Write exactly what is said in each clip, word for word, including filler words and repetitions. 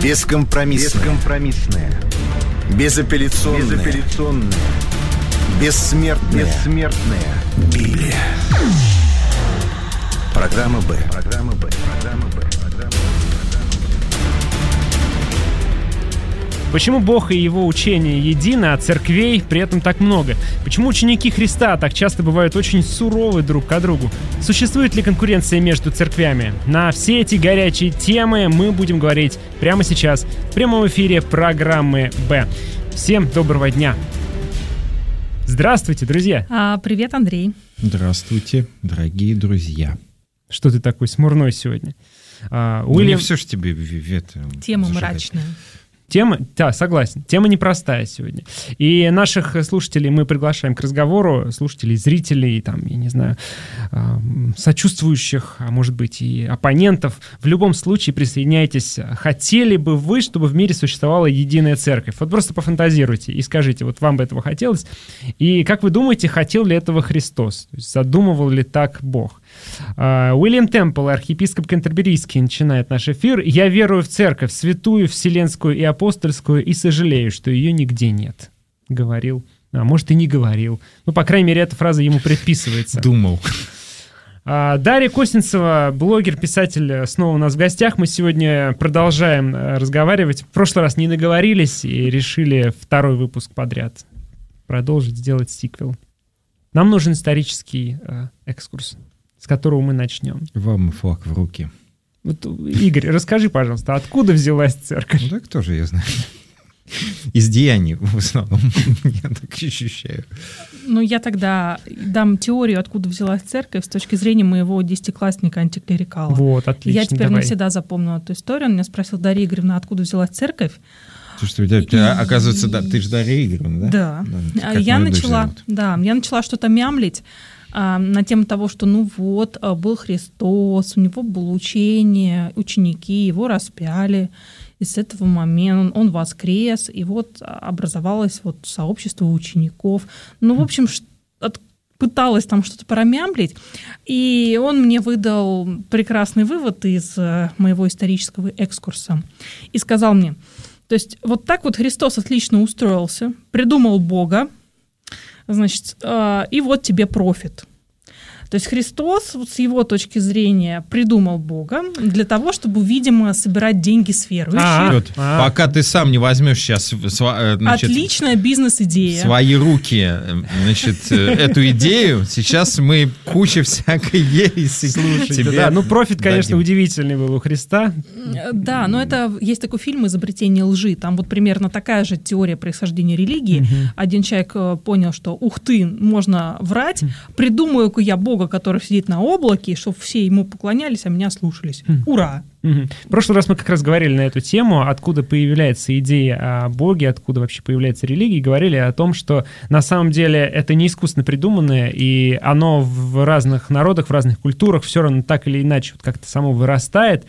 Бескомпромиссная. Бескомпромиссная. Безапелляционная. Безапелляционная. Бессмертная. Бессмертная. Библия. Программа Б. Программа Б. Программа Б. Программа Б. Почему Бог и его учение едины, а церквей при этом так много? Почему ученики Христа так часто бывают очень суровы друг к другу? Существует ли конкуренция между церквями? На все эти горячие темы мы будем говорить прямо сейчас в прямом эфире программы Б. Всем доброго дня! Здравствуйте, друзья! А, привет, Андрей! Здравствуйте, дорогие друзья! Что ты такой смурной сегодня? А, Уильям... Ну, все же тебе это... Тема зажигать. Мрачная. Тема, да, согласен, тема непростая сегодня. И наших слушателей мы приглашаем к разговору, слушателей, зрителей, там, я не знаю, сочувствующих, а может быть и оппонентов. В любом случае присоединяйтесь. Хотели бы вы, чтобы в мире существовала единая церковь? Вот просто пофантазируйте и скажите, вот вам бы этого хотелось? И как вы думаете, хотел ли этого Христос? То есть задумывал ли так Бог? Уильям Темпл, архиепископ Кентерберийский, начинает наш эфир. «Я верую в церковь, святую, вселенскую и апостольскую, и сожалею, что ее нигде нет», — говорил. А может, и не говорил. Ну, по крайней мере, эта фраза ему предписывается. Думал. Дарья Косинцева, блогер, писатель, снова у нас в гостях. Мы сегодня продолжаем разговаривать. В прошлый раз не наговорились и решили второй выпуск подряд продолжить, сделать сиквел. Нам нужен исторический э, экскурс, с которого мы начнем. Вам флаг в руки. Вот, Игорь, расскажи, пожалуйста, откуда взялась церковь? Ну, так тоже я знаю. Из деяний, в основном, я так ощущаю. Ну, я тогда дам теорию, откуда взялась церковь, с точки зрения моего десятиклассника антиклерикала. Вот, отлично, Я теперь давай. навсегда запомнила эту историю. Он меня спросил: Дарья Игоревна, откуда взялась церковь? Слушай, у тебя, и... оказывается, да, ты же Дарья Игоревна, да? Да. да. Я, начала, да я начала что-то мямлить а, на тему того, что ну вот, был Христос, у него было учение, ученики, его распяли. И с этого момента он воскрес, и вот образовалось вот сообщество учеников. Ну, в общем, от, пыталась там что-то промямлить, и он мне выдал прекрасный вывод из моего исторического экскурса и сказал мне: то есть вот так вот Христос отлично устроился, придумал Бога, значит, и вот тебе профит. То есть Христос, вот с его точки зрения, придумал Бога для того, чтобы, видимо, собирать деньги с верующих. А-а-а. А-а-а. Пока ты сам не возьмешь сейчас значит, отличная бизнес-идея. В свои руки значит, эту идею, сейчас мы куча всякой ереси. Слушайте, тебе да, ну профит, конечно, дадим. Удивительный был у Христа. Да, но это есть такой фильм «Изобретение лжи». Там вот примерно такая же теория происхождения религии. Угу. Один человек понял, что ух ты, можно врать, придумаю-ка я Бога, который сидит на облаке, чтобы все ему поклонялись, а меня слушались. Mm. Ура! Mm-hmm. В прошлый раз мы как раз говорили на эту тему, откуда появляется идея о Боге, откуда вообще появляется религия, и говорили о том, что на самом деле это не искусственно придуманное, и оно в разных народах, в разных культурах все равно так или иначе вот как-то само вырастает.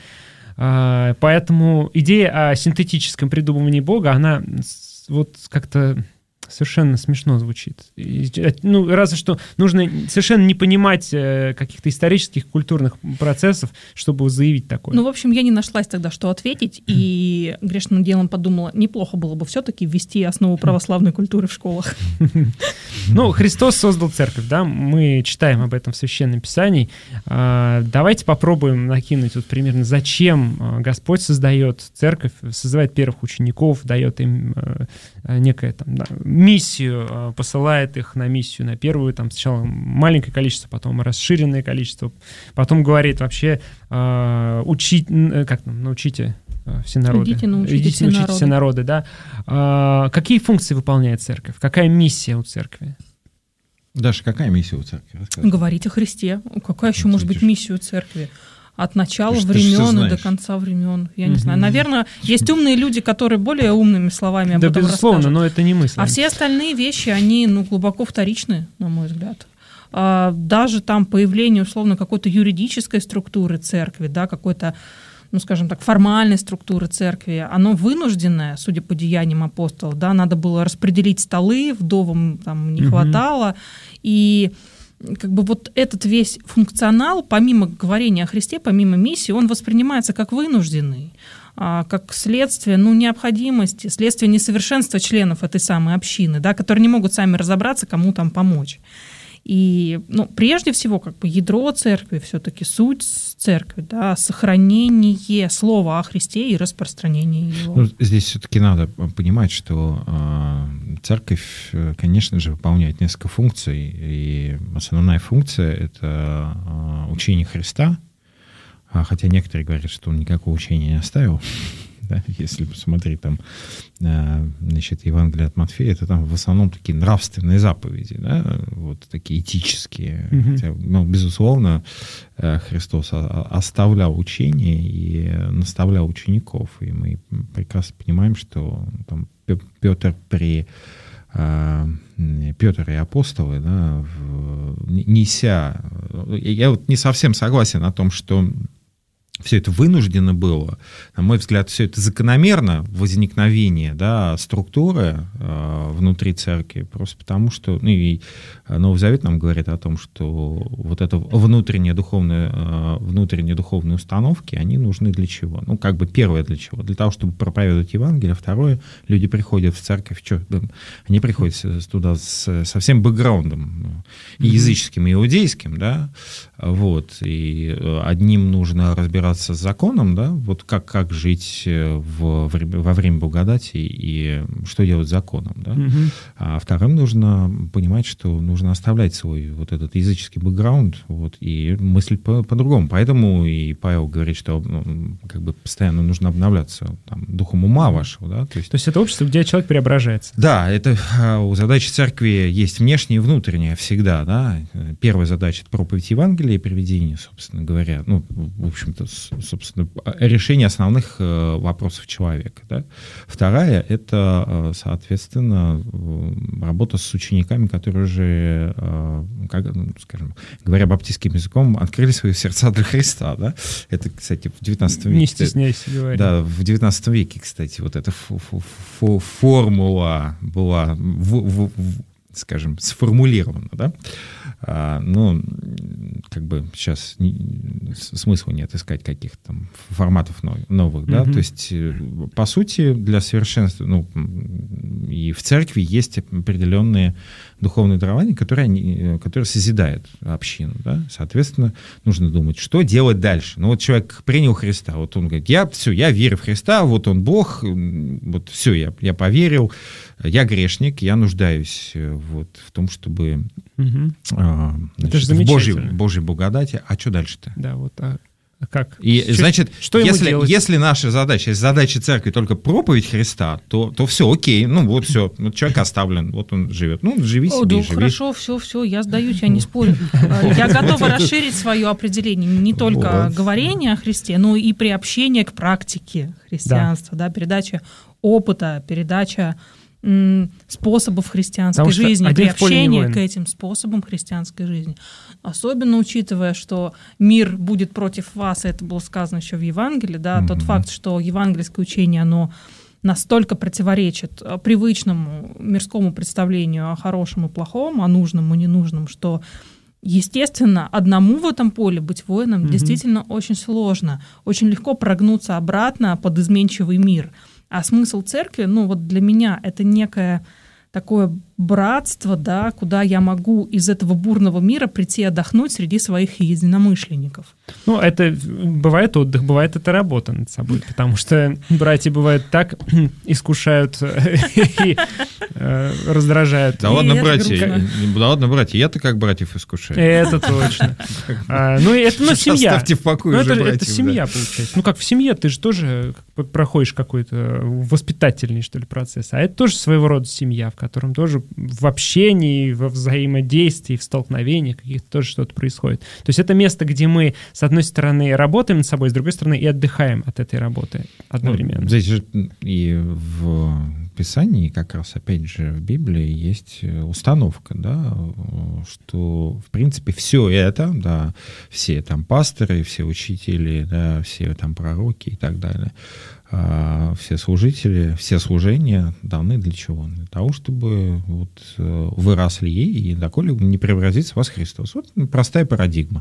Поэтому идея о синтетическом придумывании Бога, она вот как-то... совершенно смешно звучит. Ну, разве что нужно совершенно не понимать каких-то исторических, культурных процессов, чтобы заявить такое. Ну, в общем, я не нашлась тогда, что ответить, и грешным делом подумала, неплохо было бы все-таки ввести основу православной культуры в школах. Ну, Христос создал церковь, да, мы читаем об этом в Священном Писании. Давайте попробуем накинуть вот примерно, зачем Господь создает церковь, созывает первых учеников, дает им некое там, да, миссию, посылает их на миссию, на первую, там сначала маленькое количество, потом расширенное количество, потом говорит вообще э, учить, как там, научите все народы. Идите, научите, Идите, все, научите народы. все народы, да. А, какие функции выполняет церковь? Какая миссия у церкви? Даша, какая миссия у церкви? Говорить о Христе. Какая еще может быть миссия у церкви? От начала что времен и до конца времен. Я не mm-hmm. знаю. Наверное, есть умные люди, которые более умными словами об да, этом безусловно, расскажут. Но это не мысль. А все остальные вещи, они ну, глубоко вторичны, на мой взгляд. А, даже там появление, условно, какой-то юридической структуры церкви, да, какой-то, ну, скажем так, формальной структуры церкви, оно вынужденное, судя по деяниям апостолов, да, надо было распределить столы, вдовам там не mm-hmm. хватало, и как бы вот этот весь функционал, помимо говорения о Христе, помимо миссии, он воспринимается как вынужденный, как следствие, ну, необходимости, следствие несовершенства членов этой самой общины, да, которые не могут сами разобраться, кому там помочь. И, ну, прежде всего, как бы ядро церкви, все-таки суть церкви, да, сохранение слова о Христе и распространение его. Ну, здесь все-таки надо понимать, что э, церковь, конечно же, выполняет несколько функций, и основная функция — это э, учение Христа, хотя некоторые говорят, что он никакого учения не оставил. Да, если посмотреть там, значит, Евангелие от Матфея, это там в основном такие нравственные заповеди, да, вот такие этические. Mm-hmm. Хотя, ну, безусловно, Христос оставлял учение и наставлял учеников, и мы прекрасно понимаем, что там Петр при Петр и апостолы, да, неся... Я вот не совсем согласен о том, что все это вынуждено было. На мой взгляд, все это закономерно возникновение, да, структуры э, внутри церкви, просто потому что, ну, и Новый Завет нам говорит о том, что вот это внутренние духовные, э, внутренние духовные установки, они нужны для чего? Ну, как бы первое для чего? Для того, чтобы проповедовать Евангелие. Второе, люди приходят в церковь, что, они приходят туда с, со всем бэкграундом, и языческим, и иудейским, да, вот, и одним нужно разбираться с законом, да, вот как, как жить в, во время благодати и что делать с законом, да. Угу. А вторым нужно понимать, что нужно оставлять свой вот этот языческий бэкграунд, вот, и мыслить по, по-другому. Поэтому и Павел говорит, что, ну, как бы постоянно нужно обновляться там, духом ума вашего, да. То есть, То есть это общество, где человек преображается. Да, это у задачи церкви есть внешнее и внутреннее всегда, да. Первая задача — это проповедь Евангелия и приведение, собственно говоря, ну, в общем-то, собственно, решение основных вопросов человека. Да? Вторая — это, соответственно, работа с учениками, которые уже, как, скажем, говоря баптистским языком, открыли свои сердца для Христа. Да? Это, кстати, в девятнадцатом веке. Не стесняйся говорить. Да, в девятнадцатом веке, кстати, вот эта формула была, в, в, в, скажем, сформулирована, да? А, ну, как бы сейчас не, смысла нет искать каких-то там форматов новых, новых, да, mm-hmm. то есть, по сути, для совершенства, ну, и в церкви есть определенные духовные дарования, которые, они, которые созидают общину, да, соответственно, нужно думать, что делать дальше. Ну, вот человек принял Христа, вот он говорит, я, все, я верю в Христа, вот он Бог, вот все, я, я поверил, я грешник, я нуждаюсь вот в том, чтобы угу. а, значит, в Божьей, Божьей благодати. А что дальше-то? Да, вот а как? И, что, значит, что если, если наша задача, если задача церкви только проповедь Христа, то, то все, окей, ну вот все, вот человек оставлен, вот он живет, ну живи себе, О, да, живи. Хорошо, все, все, я сдаюсь, я не спорю. Я готова расширить свое определение, не только говорение о Христе, но и приобщение к практике христианства, да, передача опыта, передача способов христианской жизни, приобщение к этим способам христианской жизни. Особенно учитывая, что мир будет против вас, это было сказано еще в Евангелии, да, mm-hmm. тот факт, что евангельское учение, оно настолько противоречит привычному мирскому представлению о хорошем и плохом, о нужном и ненужном, что, естественно, одному в этом поле быть воином mm-hmm. действительно очень сложно. Очень легко прогнуться обратно под изменчивый мир. А смысл церкви, ну вот для меня это некое такое братство, да, куда я могу из этого бурного мира прийти отдохнуть среди своих единомышленников. Ну, это бывает отдых, бывает это работа над собой, потому что братья бывают так искушают и раздражают. Да ладно, братья, да ладно, братья, я-то как братьев искушаю. Это точно. Ну, это семья. Оставьте в покое уже братьев. Это семья, получается. Ну, как в семье, ты же тоже проходишь какой-то воспитательный, что ли, процесс, а это тоже своего рода семья, в котором тоже в общении, во взаимодействии, в столкновениях каких-то тоже что-то происходит. То есть это место, где мы, с одной стороны, работаем над собой, с другой стороны, и отдыхаем от этой работы одновременно. Ну, здесь же и в Писании, как раз, опять же, в Библии есть установка, да, что, в принципе, все это, да, все там пасторы, все учители, да, все там пророки и так далее, все служители, все служения даны для чего? Для того, чтобы вот вы росли и доколе не превратится в вас Христос. Вот простая парадигма.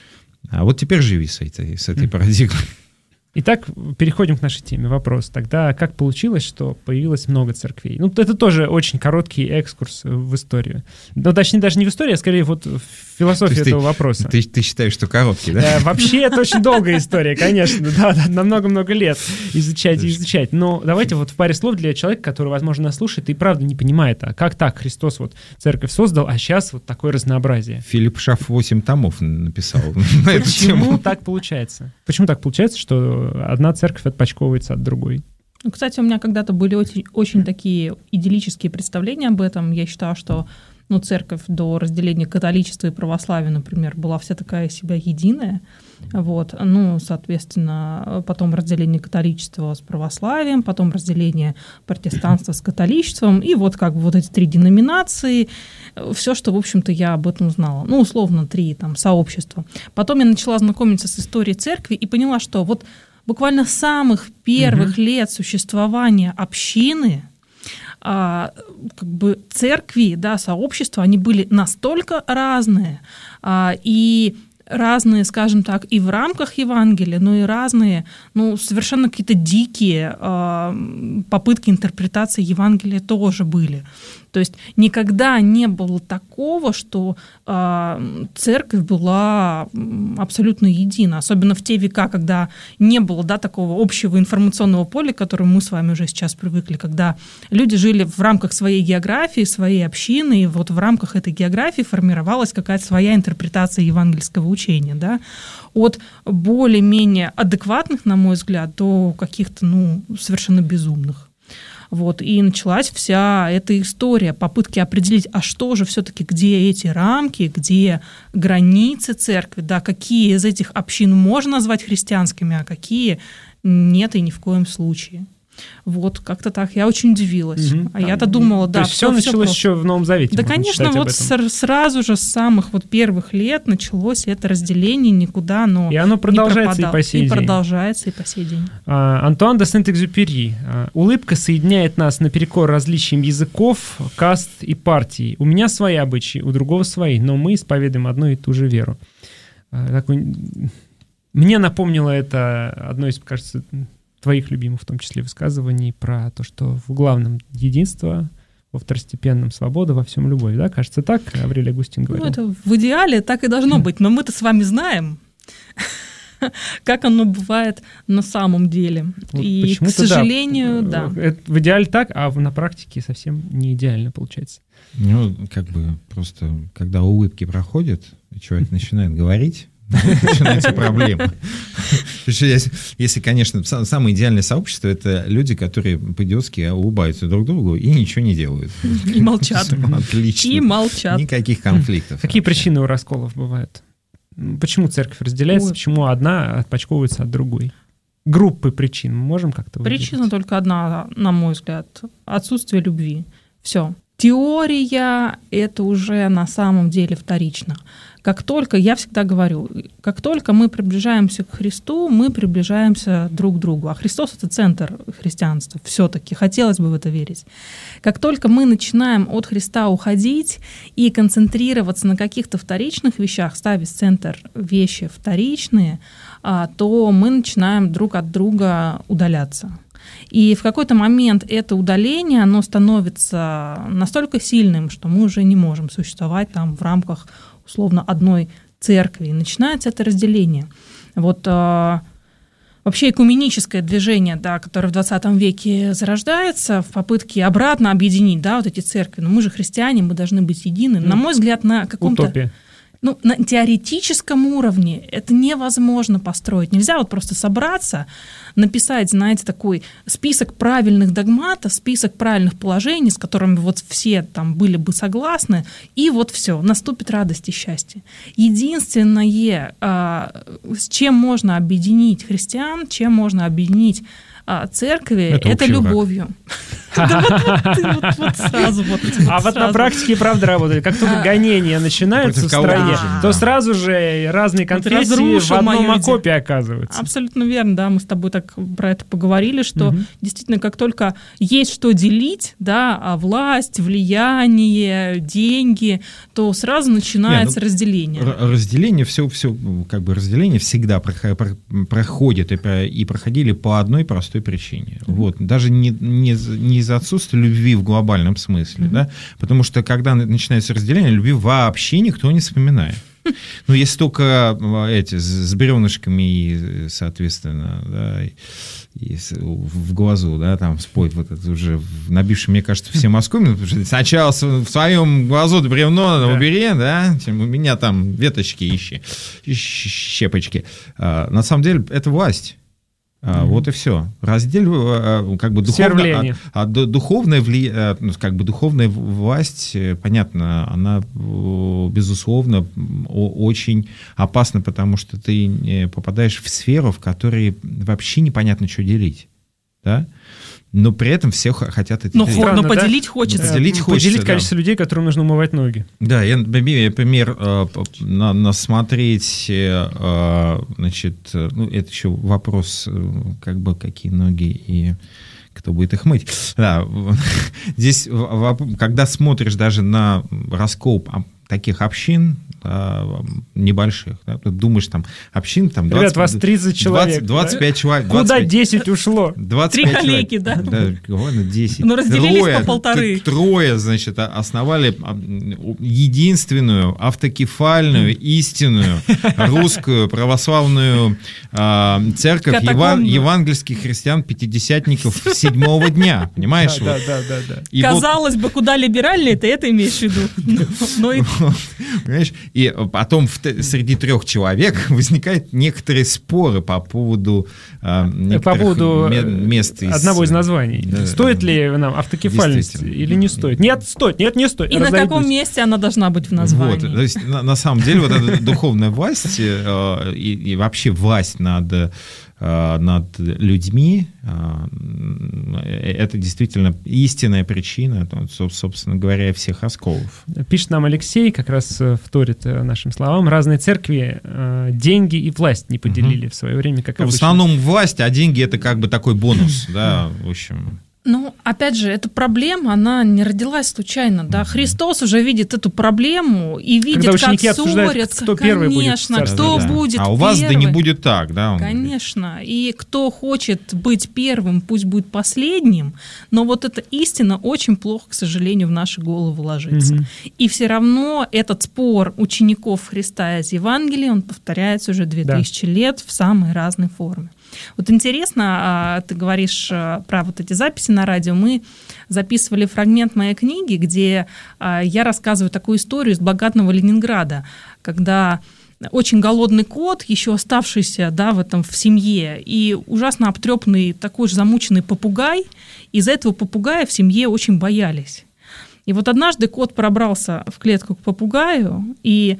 А вот теперь живи с этой, с этой парадигмой. Итак, переходим к нашей теме. Вопрос. Тогда как получилось, что появилось много церквей? Ну, это тоже очень короткий экскурс в историю. Ну, точнее, даже не в историю, а скорее вот в философию этого ты, вопроса. Ты, ты считаешь, что короткий, да? Вообще, это очень долгая история, конечно. Да, да, на много-много лет изучать и изучать. Но давайте вот в паре слов для человека, который, возможно, нас слушает и правда не понимает, а как так Христос вот церковь создал, а сейчас вот такое разнообразие. Филипп Шаф восемь томов написал на эту тему. Почему так получается? Почему так получается, что одна церковь отпочковывается от другой? Ну, кстати, у меня когда-то были очень, очень такие идиллические представления об этом. Я считала, что ну, церковь до разделения католичества и православия, например, была вся такая себя единая. Вот. Ну, соответственно, потом разделение католичества с православием, потом разделение протестанства с католичеством, и вот как бы вот эти три деноминации, все, что, в общем-то, я об этом знала. Ну, условно, три там сообщества. Потом я начала знакомиться с историей церкви и поняла, что вот буквально с самых первых mm-hmm. лет существования общины, а, как бы церкви, да, сообщества, они были настолько разные, а, и разные, скажем так, и в рамках Евангелия, но и разные, ну, совершенно какие-то дикие э, попытки интерпретации Евангелия тоже были. То есть никогда не было такого, что э, церковь была абсолютно едина, особенно в те века, когда не было, да, такого общего информационного поля, к которому мы с вами уже сейчас привыкли, когда люди жили в рамках своей географии, своей общины, и вот в рамках этой географии формировалась какая-то своя интерпретация евангельского учения, да, от более-менее адекватных, на мой взгляд, до каких-то, ну, совершенно безумных. Вот, и началась вся эта история, попытки определить, а что же все-таки, где эти рамки, где границы церкви, да, какие из этих общин можно назвать христианскими, а какие нет и ни в коем случае. Вот, как-то так. Я очень удивилась. Угу. А я-то думала, да, то есть все, все началось все еще в Новом Завете. Да, конечно, вот сразу же с самых вот первых лет началось это разделение, никуда оно и оно продолжается не и по сей и день. продолжается и по сей день. А, Антуан де Сент-Экзюпери. А, улыбка соединяет нас наперекор различиям языков, каст и партий. У меня свои обычаи, у другого свои, но мы исповедуем одну и ту же веру. А, такой... Мне напомнило это одно из, кажется, твоих любимых, в том числе, высказываний про то, что в главном единство, во второстепенном свобода, во всем любовь. Да? Кажется, так Аврелий Августин говорил. Ну, это в идеале так и должно быть, но мы-то с вами знаем, как оно бывает на самом деле. Вот и, к сожалению, да. да. Это в идеале так, а на практике совсем не идеально получается. Ну, как бы просто, когда улыбки проходят, человек начинает говорить, начинаются проблемы. Если, если, конечно, самое идеальное сообщество — это люди, которые по-идиотски улыбаются друг другу и ничего не делают. И молчат. Отлично. И молчат. Никаких конфликтов. Какие причины у расколов бывают? Почему церковь разделяется? Ой. Почему одна отпочковывается от другой? Группы причин можем как-то выделить? Причина только одна, на мой взгляд. Отсутствие любви. Все. Теория — это уже на самом деле вторично. Как только, я всегда говорю, как только мы приближаемся к Христу, мы приближаемся друг к другу. А Христос — это центр христианства, все-таки, хотелось бы в это верить. Как только мы начинаем от Христа уходить и концентрироваться на каких-то вторичных вещах, ставить в центр вещи вторичные, то мы начинаем друг от друга удаляться. И в какой-то момент это удаление, оно становится настолько сильным, что мы уже не можем существовать там в рамках условно одной церкви. И начинается это разделение. Вот а, вообще экуменическое движение, да, которое в двадцатом веке зарождается в попытке обратно объединить, да, вот эти церкви. Но мы же христиане, мы должны быть едины. На мой взгляд, на каком-то... Утопия. Ну, на теоретическом уровне это невозможно построить. Нельзя вот просто собраться, написать, знаете, такой список правильных догматов, список правильных положений, с которыми вот все там были бы согласны, и вот все, наступит радость и счастье. Единственное, с чем можно объединить христиан, чем можно объединить церкви, это, это любовью. А вот на практике, правда, работает. Как только гонения начинаются в стране, то сразу же разные конфессии в одном окопе оказываются. Абсолютно верно, да, мы с тобой так про это поговорили, что действительно, как только есть что делить, да, власть, влияние, деньги, то сразу начинается Не, ну, разделение. Разделение, все, все, как бы разделение всегда проходит и, и проходили по одной простой причине. Mm-hmm. Вот. Даже не, не, не из-за отсутствия любви в глобальном смысле, mm-hmm. да, потому что когда начинается разделение, любви вообще никто не вспоминает. Ну, если только эти с бревнышками и, соответственно, да, и, и в глазу, да, там спорт вот это уже набивший, мне кажется, все Москвы, сначала в своем глазу бревно да. убери, да, чем у меня там веточки ищи, щепочки. А, на самом деле это власть. Mm-hmm. Вот и все. Раздель, как бы духовно, а, а, духовная, вли, как бы духовная власть, понятно, она, безусловно, очень опасна, потому что ты попадаешь в сферу, в которой вообще непонятно, что делить. Да? Но при этом все хотят это но, делить. Но поделить да? хочется. Да. Поделить, хочется, поделить количество да. людей, которым нужно умывать ноги. Да, я, например, на, насмотреть, значит, ну, это еще вопрос, как бы, какие ноги и кто будет их мыть. Да, здесь, когда смотришь даже на раскол таких общин, небольших. Да? Ты думаешь, там, общин, там... двадцать, ребят, вас тридцать человек. двадцать, двадцать пять да? человек. двадцать пять, куда десять ушло? Три коллеги, да? Да, ладно, десять. Но разделились трое, по полторы. Трое, значит, основали единственную, автокефальную, истинную русскую православную э, церковь еван, евангельских христиан-пятидесятников седьмого дня. Понимаешь? Да, да, да, да. Казалось бы, куда либеральнее, ты это имеешь в виду. Понимаешь? И потом в, среди трех человек возникают некоторые споры по поводу э, некоторых по поводу мест из... одного из названий. Да, стоит ли нам автокефальность или не стоит? Нет, стоит, нет, не стоит. И разойдусь. На каком месте она должна быть в названии? Вот, то есть, на, на самом деле, вот эта духовная власть э, и, и вообще власть над над людьми, это действительно истинная причина, собственно говоря, всех расколов. Пишет нам Алексей, как раз вторит нашим словам, разные церкви деньги и власть не поделили угу. в свое время, как ну, обычно. В основном власть, а деньги — это как бы такой бонус, да, в общем... Ну, опять же, эта проблема, она не родилась случайно, да. Христос уже видит эту проблему и видит, как ссорятся. Кто первый Конечно, будет кто да, да. будет А у вас первый. Да не будет так, да? Конечно. И кто хочет быть первым, пусть будет последним, но вот эта истина очень плохо, к сожалению, в наши головы ложится. Угу. И все равно этот спор учеников Христа из Евангелия, он повторяется уже две тысячи да. лет в самой разной форме. Вот интересно, ты говоришь про вот эти записи на радио. Мы записывали фрагмент моей книги, где я рассказываю такую историю из богатого Ленинграда, когда очень голодный кот, еще оставшийся да, в этом в семье, и ужасно обтрепанный такой же замученный попугай. Из-за этого попугая в семье очень боялись. И вот однажды кот пробрался в клетку к попугаю, и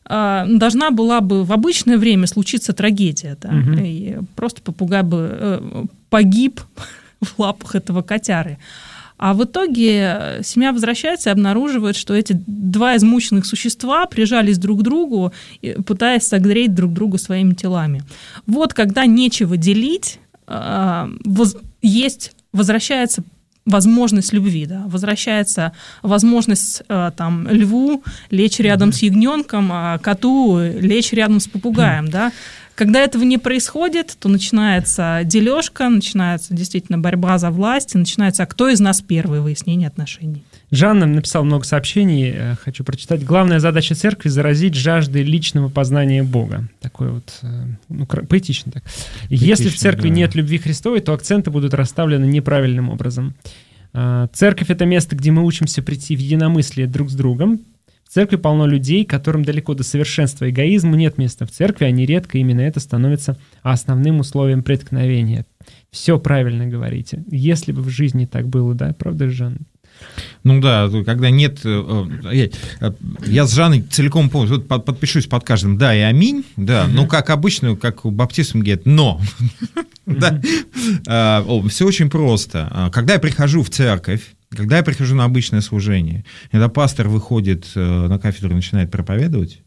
должна была бы в обычное время случиться трагедия. Да? Угу. И просто попугай бы э, погиб в лапах этого котяры. А в итоге семья возвращается и обнаруживает, что эти два измученных существа прижались друг к другу, пытаясь согреть друг друга своими телами. Вот когда нечего делить, э, воз, есть, возвращается возможность любви, да, возвращается возможность э, там, льву лечь рядом mm-hmm. с ягненком, а коту лечь рядом с попугаем, mm-hmm. да. Когда этого не происходит, то начинается дележка, начинается действительно борьба за власть, и начинается, а кто из нас первый, выяснение отношений. Жан нам написал много сообщений, хочу прочитать. Главная задача церкви — заразить жаждой личного познания Бога. Такой вот, ну, поэтично так. Поэтично, если в церкви да. нет любви Христовой, то акценты будут расставлены неправильным образом. Церковь — это место, где мы учимся прийти в единомыслие друг с другом. В церкви полно людей, которым далеко до совершенства. Эгоизму нет места в церкви, а нередко именно это становится основным условием преткновения. Все правильно говорите. Если бы в жизни так было, да, правда, Жан? Ну да, когда нет... Я, я с Жанной целиком помню, подпишусь под каждым «да» и «аминь», да, uh-huh. ну, как обычно, как у баптистов говорят «но». Все очень просто. Когда я прихожу в церковь, когда я прихожу на обычное служение, когда пастор выходит на кафедру и начинает проповедовать,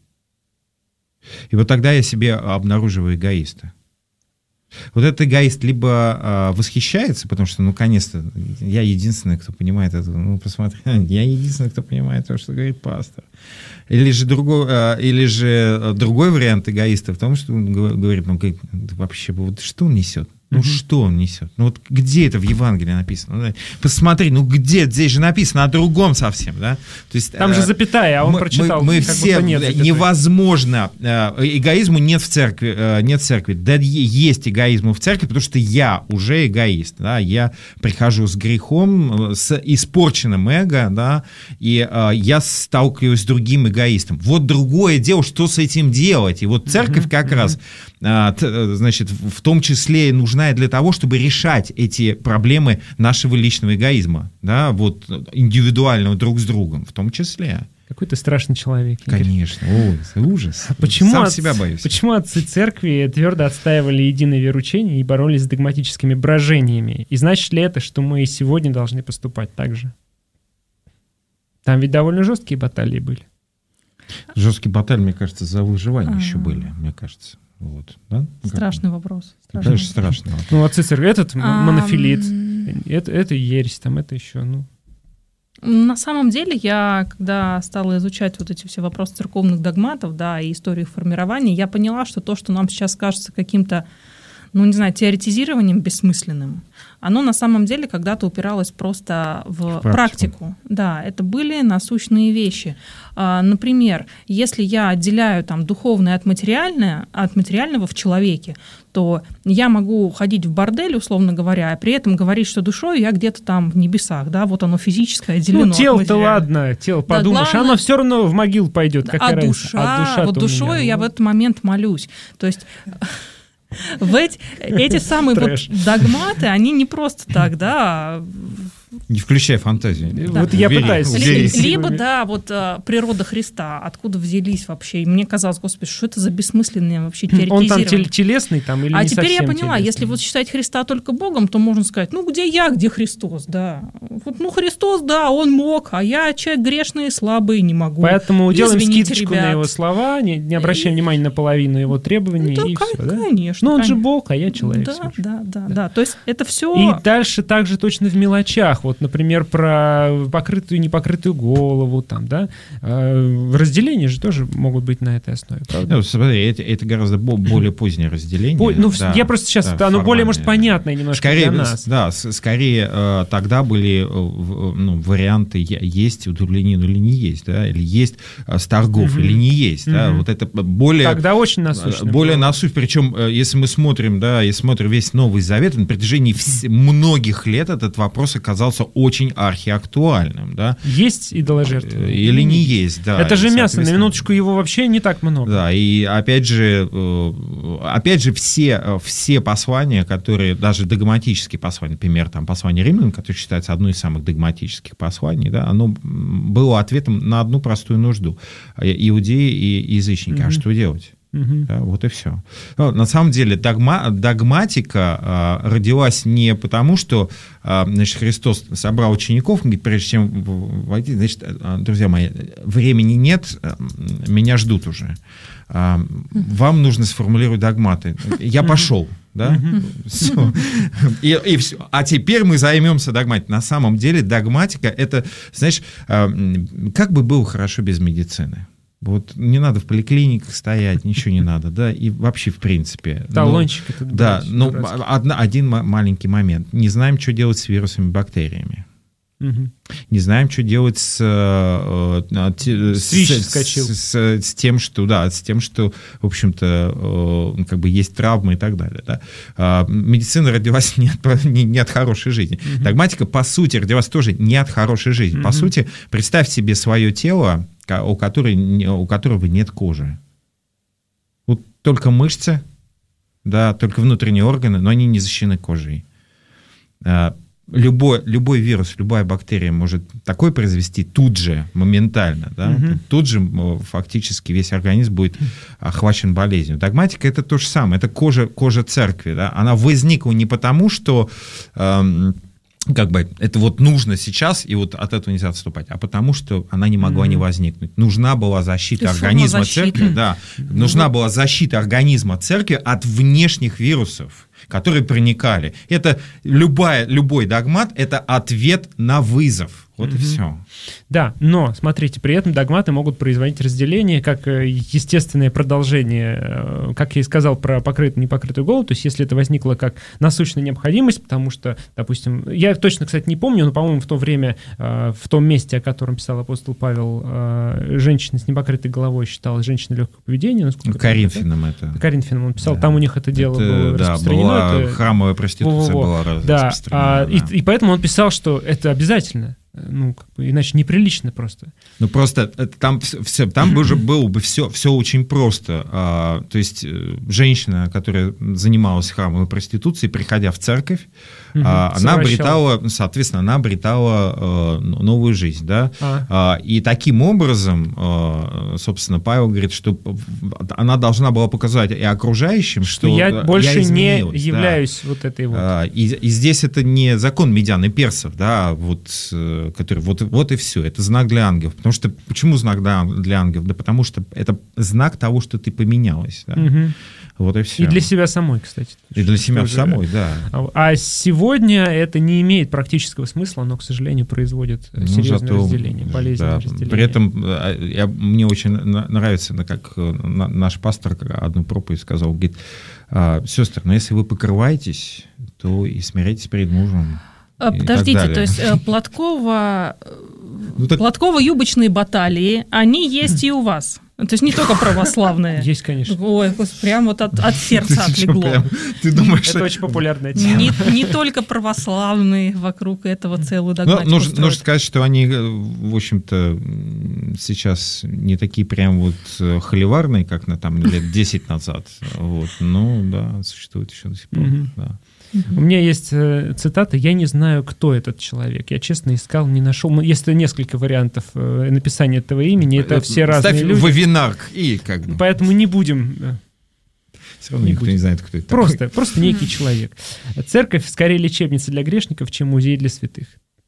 и вот тогда я себе обнаруживаю эгоиста. Вот этот эгоист либо а, восхищается, потому что, ну, наконец-то, я единственный, кто понимает это. Ну, посмотри, я единственный, кто понимает то, что говорит пастор. Или же другой, а, или же другой вариант эгоиста в том, что он говорит, ну, говорит, вообще, вот что он несет? Ну, mm-hmm. что он несет? Ну, вот где это в Евангелии написано? Ну, посмотри, ну, где? Здесь же написано о другом совсем, да? То есть, там же запятая, а он мы, прочитал. Мы, мы все, нет невозможно, эгоизму нет в церкви, нет в церкви. Да, есть эгоизм в церкви, потому что я уже эгоист, да? Я прихожу с грехом, с испорченным эго, да? И uh, я сталкиваюсь с другим эгоистом. Вот другое дело, что с этим делать. И вот церковь mm-hmm. как mm-hmm. раз, uh, значит, в том числе нужна для того, чтобы решать эти проблемы нашего личного эгоизма, да, вот индивидуального друг с другом, в том числе. Какой ты страшный человек, Игорь. Конечно, ужас, ужас. А почему Сам от, себя боюсь. Почему отцы церкви твердо отстаивали единое вероучение и боролись с догматическими брожениями? И значит ли это, что мы и сегодня должны поступать так же? Там ведь довольно жесткие баталии были. Жесткие баталии, мне кажется, за выживание А-а-а. еще были, мне кажется. Вот, да? Страшный как? вопрос. Страшный Конечно, страшный вопрос. Ну, отцы церкви, этот а, монофилит, это, это ересь, там это еще, ну... На самом деле, я, когда стала изучать вот эти все вопросы церковных догматов, да, и историю их формирования, я поняла, что то, что нам сейчас кажется каким-то, ну, не знаю, теоретизированием бессмысленным, оно на самом деле когда-то упиралось просто в, в практику. практику. Да, это были насущные вещи. А, например, если я отделяю там духовное от материальное, от материального в человеке, то я могу ходить в бордель, условно говоря, а при этом говорить, что душой я где-то там в небесах, да, вот оно физическое отделено. Ну, тело-то ладно, тело, да, подумаешь, главное, оно все равно в могилу пойдет, да, какая а разница. Душа, а душа вот душою меня, я в этот момент молюсь. То есть... В эти, эти самые вот догматы, они не просто так, да. Не включай фантазию. Да. Вот я Вери, пытаюсь. Либо, либо, да, вот природа Христа, откуда взялись вообще. И мне казалось, господи, что это за бессмысленное вообще теоретизирование. Он там телесный там или а не теперь совсем я поняла, телесный? Если вот считать Христа только Богом, то можно сказать, ну где я, где Христос, да. Вот, ну Христос, да, он мог, а я человек грешный и слабый, не могу. Поэтому Извините, делаем скидочку ребят. на его слова, не, не обращаем и... внимания на половину его требований. Да, и кон- все, да? конечно. Ну он конечно. же Бог, а я человек. Да, да, да, да, да. То есть это все... И дальше также точно в мелочах. Вот, например, про покрытую и непокрытую голову, там, да, разделения же тоже могут быть на этой основе, правда? Ну, смотри, это, это гораздо более позднее разделение. По, ну, да, я просто сейчас, да, оно более, может, понятное немножко скорее, для нас. Да, скорее тогда были ну, варианты есть у Дублинину или не есть, да, или есть Старгов, mm-hmm. или не есть, mm-hmm. да, вот это более... Тогда очень насущно. Более насущно, причем, если мы смотрим, да, если смотрим весь Новый Завет, на протяжении вс- многих лет этот вопрос оказался очень архиактуальным, да. Есть идоложертвы? Или не есть, да. Это же мясо, на минуточку его вообще не так много. Да, и опять же, опять же все, все послания, которые, даже догматические послания, например, там послание Римлянам, которое считается одной из самых догматических посланий, да, оно было ответом на одну простую нужду. Иудеи и язычники, mm-hmm. а что делать? Uh-huh. Да, вот и все. Но, на самом деле догма, догматика а, родилась не потому, что а, значит, Христос собрал учеников, говорит, прежде чем войти, значит, друзья мои, времени нет, меня ждут уже. А, вам нужно сформулировать догматы. Я пошел. Да? Uh-huh. Все. И, и все. А теперь мы займемся догматикой. На самом деле догматика это, знаешь, а, как бы было хорошо без медицины. Вот не надо в поликлиниках стоять, ничего не надо, да, и вообще в принципе. Талончик. Ну, да, ну одна, один маленький момент. Не знаем, что делать с вирусами, бактериями. Угу. Не знаем, что делать с, с, с, с, с тем, что, да, с тем, что, в общем-то, как бы есть травмы и так далее. Да. Медицина родилась не от, не, не от хорошей жизни. Угу. Догматика, по сути, родилась тоже не от хорошей жизни. Угу. По сути, представь себе свое тело, у, которой, у которого нет кожи. Вот только мышцы, да, только внутренние органы, но они не защищены кожей. любой, любой вирус, любая бактерия может такое произвести тут же, моментально, да? Угу. Тут же фактически весь организм будет охвачен болезнью. Догматика — это то же самое, это кожа, кожа церкви, да? Она возникла не потому, что эм, как бы это вот нужно сейчас, и вот от этого нельзя отступать, а потому что она не могла mm-hmm. не возникнуть. Нужна была защита организма церкви, да, mm-hmm. нужна была защита организма церкви от внешних вирусов, которые проникали. Это любая, любой догмат — это ответ на вызов. Вот mm-hmm. и все. Да, но, смотрите, при этом догматы могут производить разделение как естественное продолжение, как я и сказал про покрытую, непокрытую голову, то есть если это возникло как насущная необходимость, потому что, допустим, я точно, кстати, не помню, но, по-моему, в то время, в том месте, о котором писал апостол Павел, женщина с непокрытой головой считалась женщиной легкого поведения. Насколько Коринфянам это. это. Коринфянам он писал, да. Там у них это дело это, было да, распространено. Была это... храмовая проституция Во-во-во. была да. распространена. А, да. и, и поэтому он писал, что это обязательно. Ну, как бы, иначе неприлично просто. Ну, просто там, все, там уже было бы все, все очень просто. А, то есть женщина, которая занималась храмовой проституцией, приходя в церковь, угу, а, она обретала, соответственно, она обретала а, новую жизнь, да. А. А, и таким образом, а, собственно, Павел говорит, что она должна была показать и окружающим, что, что я больше я не являюсь да. вот этой вот. А, и, и здесь это не закон медян и персов, да, вот который вот, вот и все, это знак для ангелов. Потому что, почему знак для ангелов? Да потому что это знак того, что ты поменялась. Да? Угу. Вот и все. И для себя самой, кстати. И для себя тоже. самой, да. А сегодня это не имеет практического смысла, но, к сожалению, производит ну, серьезное зато, разделение, болезненное да, разделение. При этом я, мне очень нравится, как наш пастор одну проповедь сказал, говорит, сестры, но если вы покрываетесь, то и смиряйтесь перед мужем. Подождите, то есть Платкова, ну, так... Платкова-юбочные баталии, они есть и у вас? То есть не только православные? Есть, конечно. Ой, прям вот от, от сердца отлегло. Ты думаешь, это очень популярная тема. Не, не только православные вокруг этого целую догматику ну, нужно, нужно сказать, что они, в общем-то, сейчас не такие прям вот холиварные, как на там лет десять назад. Вот. Ну, да, существует еще до сих пор, mm-hmm. да. Uh-huh. У меня есть э, цитата: «Я не знаю, кто этот человек». Я честно искал, не нашел. Есть несколько вариантов э, написания этого имени. Это все разные Ставь люди. Ставь вебинар и как бы. Поэтому не будем... Э, все равно не никто будем. Не знает, кто это просто, такой. Просто некий человек. Церковь скорее лечебница для грешников, чем музей для святых.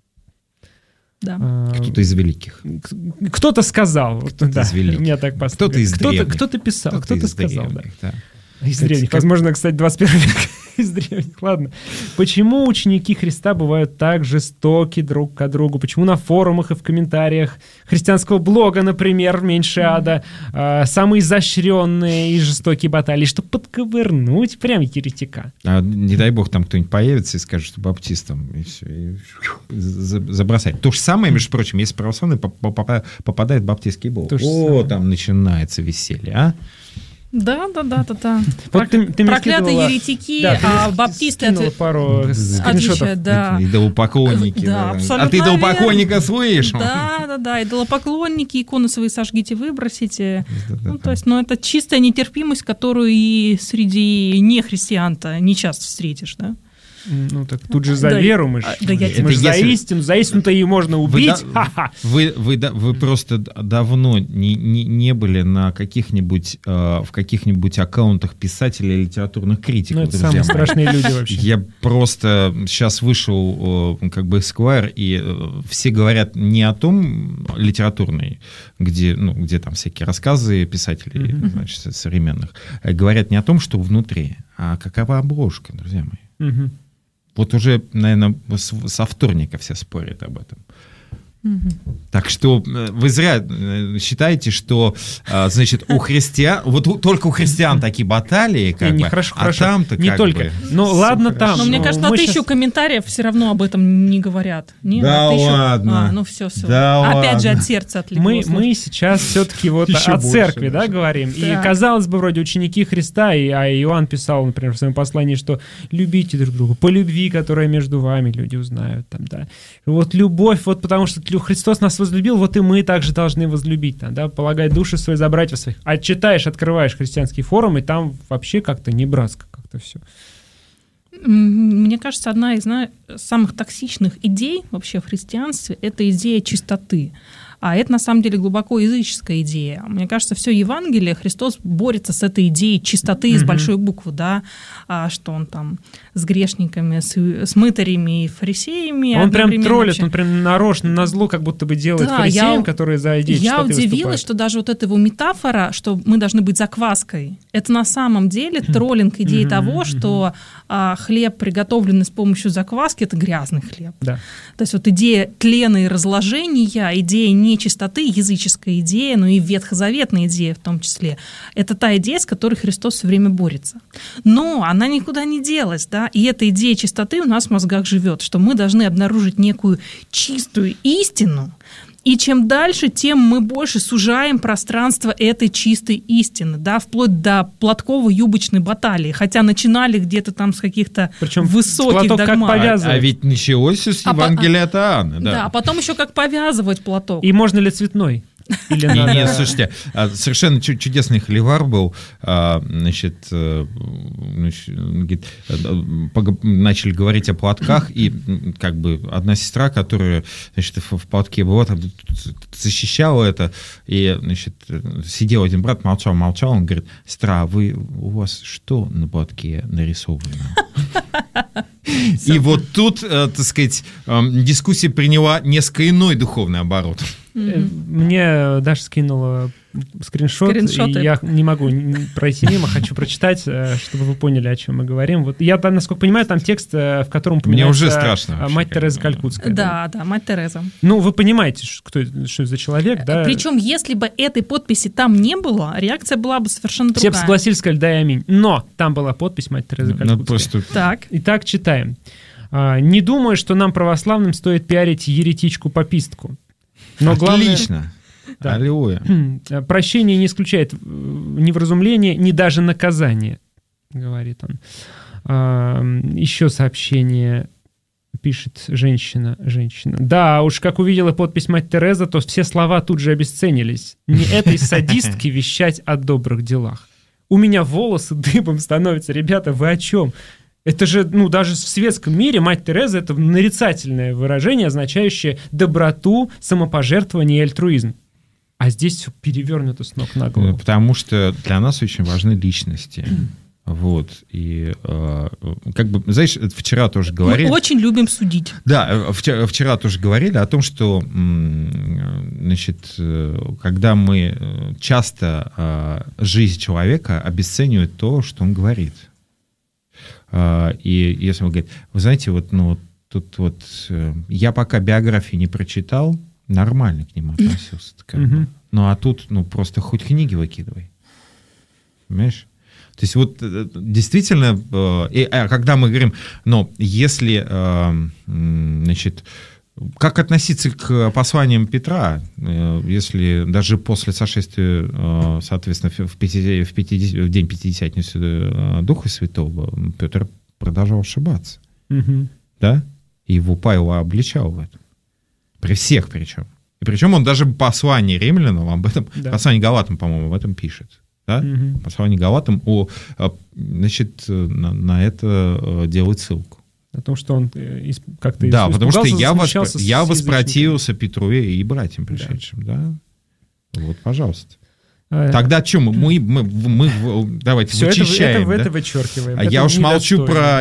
Да. А, кто-то из великих. Кто-то сказал. Кто-то да, из великих. Меня так поставили. Кто-то из древних. Кто-то, кто-то писал, кто-то, кто-то сказал. Древних, да. Да. Из древних. Как... Возможно, кстати, двадцать первый век из древних. Ладно. Почему ученики Христа бывают так жестоки друг к другу? Почему на форумах и в комментариях христианского блога, например, «Меньше ада», э, самые изощренные и жестокие баталии, чтобы подковырнуть прям еретика? А, не дай бог там кто-нибудь появится и скажет, что баптистом, и все, и забросать. То же самое, между прочим, если православный попадает в баптистский блог. О, самое. Там начинается веселье, а? Да, да, да, да, да. Вот ты, ты проклятые скидывала... еретики, да, а баптисты от... пару отвечают, да. Идолопоклонники. Да, да. А ты идолопоклонника слышишь? Да, да, да. Идолопоклонники, иконы свои сожгите, выбросите. Да, да, ну, да. То есть, ну, это чистая нетерпимость, которую и среди нехристиан-то не часто встретишь, да? Ну так тут же за да, веру мы же. Да, я мы же за истину, за истину-то ее можно убить. Вы, вы, вы, вы просто давно не, не, не были на каких-нибудь э, в каких-нибудь аккаунтах писателей и литературных критиков. Ну, это самые страшные люди вообще. Я просто сейчас вышел э, как бы Esquire, и э, все говорят не о том литературной, где, ну, где там всякие рассказы писателей, mm-hmm. значит, современных, а говорят не о том, что внутри, а какова обложка, друзья мои. Mm-hmm. Вот уже, наверное, со вторника все спорят об этом. Угу. Так что вы зря считаете, что, значит, у христиан, вот только у христиан такие баталии, как не, бы, не хорошо, а хорошо. Там-то не как только. бы... Ну ладно там. Но мне кажется, на тысячу сейчас... комментариев все равно об этом не говорят. Не? Да тысячу... ладно. А, ну все, все. Да Опять ладно. же от сердца отлегло. Мы, мы сейчас все-таки вот о церкви, да, говорим. Да. И казалось бы, вроде ученики Христа, и, а Иоанн писал, например, в своем послании, что любите друг друга, по любви, которая между вами, люди узнают. Там, да. Вот любовь, вот потому что Христос нас возлюбил, вот и мы также должны возлюбить, там, да, полагать души свои за братьев своих. А читаешь, открываешь христианский форум, и там вообще как-то не братско, как-то все. Мне кажется, одна из самых токсичных идей вообще в христианстве – это идея чистоты. А это, на самом деле, глубоко языческая идея. Мне кажется, все Евангелие, Христос борется с этой идеей чистоты mm-hmm. с большой буквы, да, а, что он там с грешниками, с, с мытарями и фарисеями. Он прям троллит, вообще... он прям нарочно, назло как будто бы делает да, фарисеям, я, которые за идею чистоты Я удивилась, выступают. Что даже вот эта его метафора, что мы должны быть закваской, это на самом деле троллинг идеи mm-hmm. того, что а, хлеб, приготовленный с помощью закваски, это грязный хлеб. Да. То есть вот идея тлена и разложения, идея не чистоты, языческая идея, но и ветхозаветная идея в том числе. Это та идея, с которой Христос все время борется. Но она никуда не делась, да, и эта идея чистоты у нас в мозгах живет, что мы должны обнаружить некую чистую истину, и чем дальше, тем мы больше сужаем пространство этой чистой истины, да, вплоть до платково-юбочной баталии, хотя начинали где-то там с каких-то Причем высоких догмат. А, а ведь началось с Евангелия от Иоанна. Да. да, а потом еще как повязывать платок. И можно ли цветной? Или не, не, слушайте, совершенно чудесный холивар был, значит, значит, начали говорить о платках, и как бы одна сестра, которая, значит, в платке была, там, защищала это, и, значит, сидел один брат, молчал, молчал, он говорит: сестра, а вы, у вас что на платке нарисовано? И вот тут, так сказать, дискуссия приняла несколько иной духовный оборот. Мне Даша скинула скриншот, Скриншоты. И я не могу пройти мимо, хочу прочитать, чтобы вы поняли, о чем мы говорим. Вот я, насколько понимаю, там текст, в котором упоминается Мне уже страшно, вообще, мать Тереза Калькутская. Да, да, да, мать Тереза. Ну, вы понимаете, кто, что это за человек, да? Причем, если бы этой подписи там не было, реакция была бы совершенно другая. Все бы согласились, сказали: да и аминь. Но там была подпись мать Терезы Калькутской. Просто... Так. Итак, читаем. Не думаю, что нам, православным, стоит пиарить еретичку-попистку. Но Отлично. Главное, да, аллилуйя. Прощение не исключает ни вразумления, ни даже наказания, говорит он. Еще сообщение пишет женщина. женщина. Да, уж как увидела подпись мать Тереза, то все слова тут же обесценились. Не этой садистке вещать о добрых делах. У меня волосы дыбом становятся. Ребята, вы о чем? Это же, ну, даже в светском мире мать Тереза — это нарицательное выражение, означающее доброту, самопожертвование и альтруизм. А здесь все перевернуто с ног на голову. Потому что для нас очень важны личности. Вот. И э, как бы, знаешь, вчера тоже говорили... Мы очень любим судить. Да, вчера, вчера тоже говорили о том, что, значит, когда мы часто жизнь человека обесценивает то, что он говорит. И если он говорит: вы знаете, вот, ну, тут вот я пока биографии не прочитал, нормально к нему относился. Как бы. Mm-hmm. Ну, а тут, ну, просто хоть книги выкидывай. Понимаешь? То есть вот действительно, и, а когда мы говорим, ну, если, значит, как относиться к посланиям Петра, если даже после сошествия, соответственно, в, пятидесят, в, пятидесят, в день Пятидесятницы Духа Святого, Петр продолжал ошибаться. Угу. Да? И его Павел обличал в этом. При всех причем. И причем он даже в послании римлянам об этом, да. послании Галатам, по-моему, об этом пишет. Да? Угу. Послание Галатам о, значит, на, на это делает ссылку. О том, что он как-то да, потому что я, воспро... я воспротивился Петру и братьям пришедшим. Да. Да? Вот, пожалуйста. А, Тогда что, мы, мы, мы, мы давайте все вычищаем. Это, это, да? это вычеркиваем. А это я уж молчу про